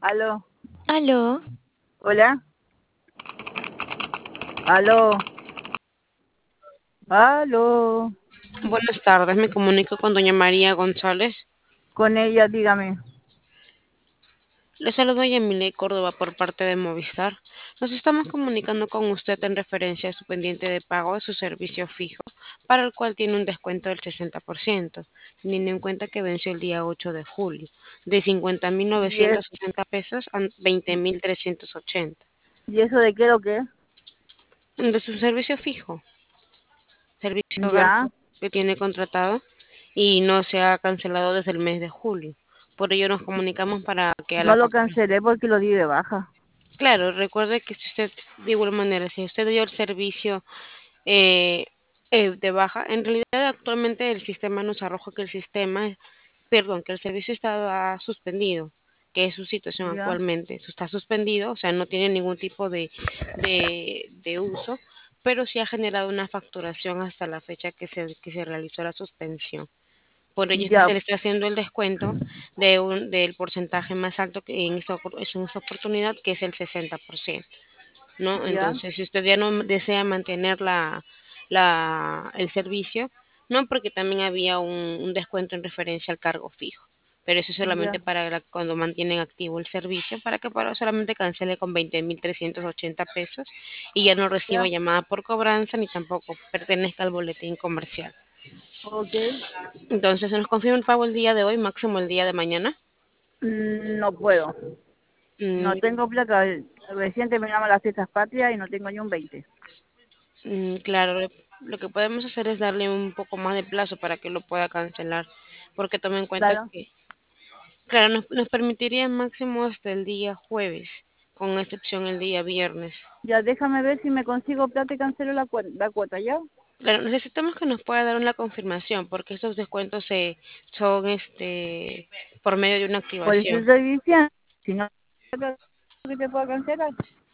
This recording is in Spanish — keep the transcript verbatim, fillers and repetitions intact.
Aló, Aló, hola, aló, aló, Buenas tardes, me comunico con doña María González. con ella, dígame. Le saludo Yamile Córdoba por parte de Movistar. Nos estamos comunicando con usted en referencia a su pendiente de pago de su servicio fijo, para el cual tiene un descuento del sesenta por ciento, teniendo en cuenta que venció el día ocho de julio, de cincuenta mil ¿Y, es, novecientos sesenta pesos a veinte mil trescientos ochenta. ¿Y eso de qué lo que es? De su servicio fijo, servicio hogar Ya, que tiene contratado y no se ha cancelado desde el mes de julio. Por ello nos comunicamos para que a no la lo factura. cancelé porque lo di de baja. Claro, recuerde que si usted, de igual manera, si usted dio el servicio eh, eh, de baja, en realidad actualmente el sistema nos arroja que el sistema, perdón, que el servicio está suspendido, que es su situación Ya, actualmente. Eso está suspendido, o sea, no tiene ningún tipo de, de, de uso, pero sí ha generado una facturación hasta la fecha que se, que se realizó la suspensión. Por ello es que ya, se le está haciendo el descuento de un, del porcentaje más alto que en esta, opor- es en esta oportunidad, que es el sesenta por ciento, ¿no? ya, Entonces, si usted ya no desea mantener la, la, el servicio, no, porque también había un, un descuento en referencia al cargo fijo, pero eso es solamente ya, para la- cuando mantienen activo el servicio, para que para, solamente cancele con veinte mil trescientos ochenta pesos y ya no reciba ya, llamada por cobranza ni tampoco pertenezca al boletín comercial. ok. Entonces, se nos confirma el pago el día de hoy, máximo el día de mañana. Mm, no puedo, no Mm, tengo plata. Recién terminamos las fiestas patrias y no tengo ni un veinte. mm, claro, lo lo que podemos hacer es darle un poco más de plazo para que lo pueda cancelar, porque tome en cuenta Claro, que, claro, nos, nos permitiría máximo hasta el día jueves, con excepción el día viernes. ya déjame ver si me consigo plata y cancelo la, cuen- la cuota, ¿ya? Claro, necesitamos que nos pueda dar una confirmación, porque estos descuentos se, son este, por medio de una Por eso activación. estoy diciendo, si no, que te puedo cancelar.